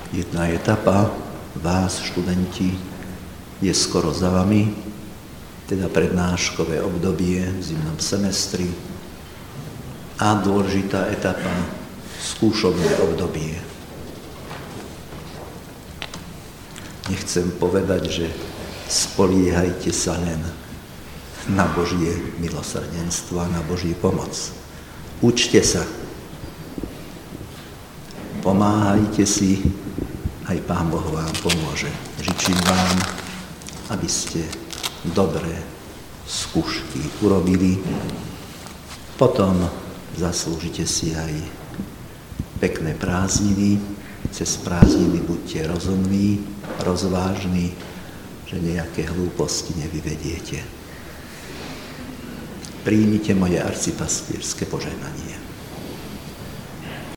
Jedna etapa vás, študenti, je skoro za vami, teda prednáškové obdobie v zimnom semestri a dôležitá etapa, skúšobné obdobie. Nechcem povedať, že spoliehajte sa len na Božie milosrdenstvo a na Božiu pomoc. Učte sa. Pomáhajte si, aj Pán Boh vám pomôže. Žičím vám, aby ste dobré skúšky urobili. Potom zaslúžite si aj pekné prázdniny. Cez prázdniny buďte rozumní, rozvážni, že nejaké hlúposti nevyvediete. Príjmite moje arcipastierské požehnanie.